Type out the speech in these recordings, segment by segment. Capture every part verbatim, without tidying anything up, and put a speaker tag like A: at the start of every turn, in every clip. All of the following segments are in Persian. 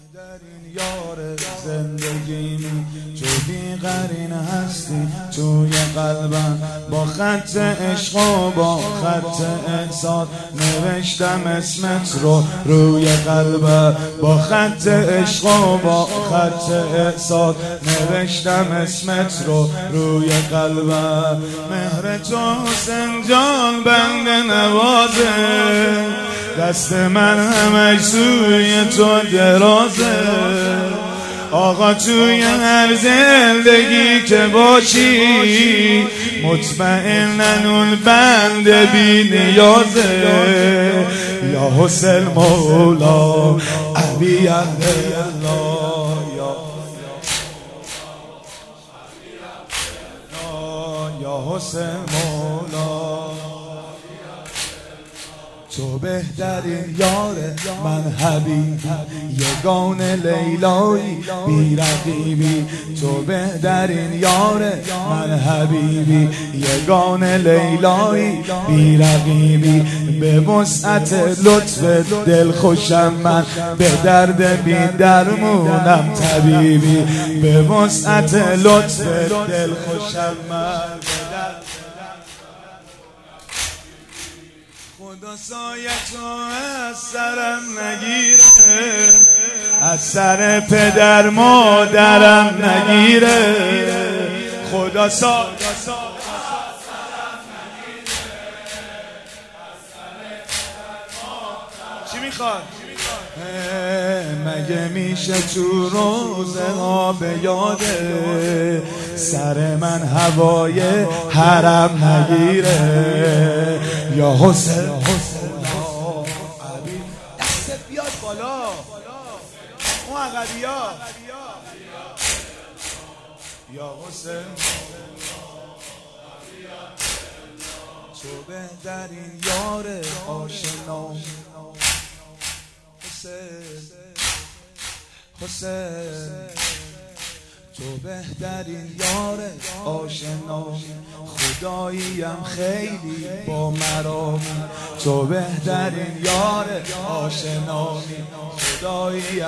A: بهترین یار زندگیمی تو بی‌قرین هستی توی قلبم، با خط عشق و با خط احساس نوشتم اسمت رو روی قلبم، با خط عشق و با خط احساس نوشتم اسمت رو روی قلبم. مهر تو حسین جان بنده نوازه، دست من همش سوی تو درازه. آقا توی هر زندگی که باشی مطمئنن اون بنده بی نیازه. یا حسین مولا علی الله، یا حسین مولا تو بهترین یاره من حبیبی، یگانه لیلایی بی رقیبی. تو بهترین یاره من حبیبی، یگانه لیلایی بی رقیبی. به وسعت لطف دل خوشم من، به درد بی درمونم طبیبی. به وسعت لطف دل خوشم من، خدا سایه تو از سرم نگیره، از سر پدر مادرم نگیره. خدا سایه از سرم نگیره، از سر پدر مادرم. چی میخواد؟ مگه میشه تو روزه ها به یاده سر من هوای حرم نگیره. یا حسین دستت بیاد بالا، اون عقبی ها. یا حسین تو بهترین یار آشنا، حسین تو بهترین یار آشنا. خداییم خیلی با مرامی، تو بهترین یار آشنا. خداییم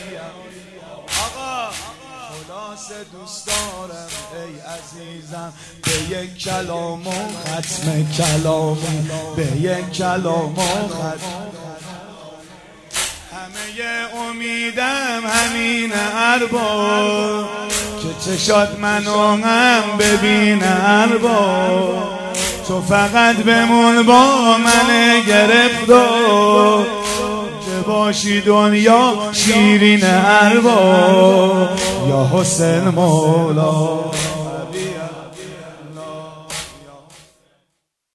A: آقا خلاص دوست دارم ای عزیزم، به یک کلام و ختم کلامی، به یک کلام و ختم. همه امیدم همین ارباب، که چشات منو هم ببین ارباب. تو فقط بمون با من گرفتار، که باشی دنیا شیرین ارباب. یا حسین مولا